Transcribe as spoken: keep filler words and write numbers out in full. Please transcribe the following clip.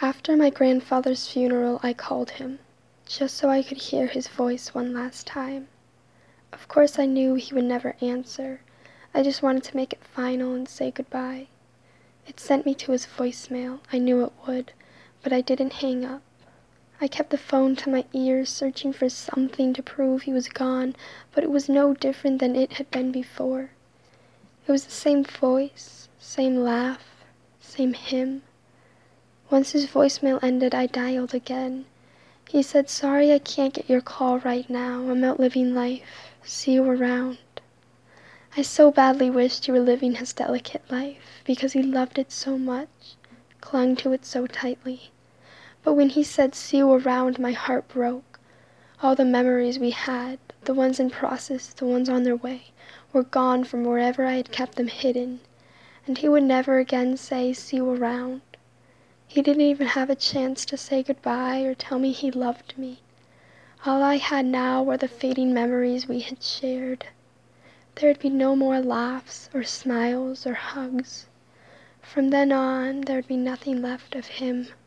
After my grandfather's funeral, I called him, just so I could hear his voice one last time. Of course I knew he would never answer. I just wanted to make it final and say goodbye. It sent me to his voicemail. I knew it would, but I didn't hang up. I kept the phone to my ear, searching for something to prove he was gone, but it was no different than it had been before. It was the same voice, same laugh, same hymn. Once his voicemail ended, I dialed again. He said, "Sorry I can't get your call right now. I'm out living life. See you around." I so badly wished he were living his delicate life, because he loved it so much, clung to it so tightly. But when he said, "See you around," my heart broke. All the memories we had, the ones in process, the ones on their way, were gone from wherever I had kept them hidden, and he would never again say, "See you around." He didn't even have a chance to say goodbye or tell me he loved me. All I had now were the fading memories we had shared. There would be no more laughs or smiles or hugs. From then on, there would be nothing left of him.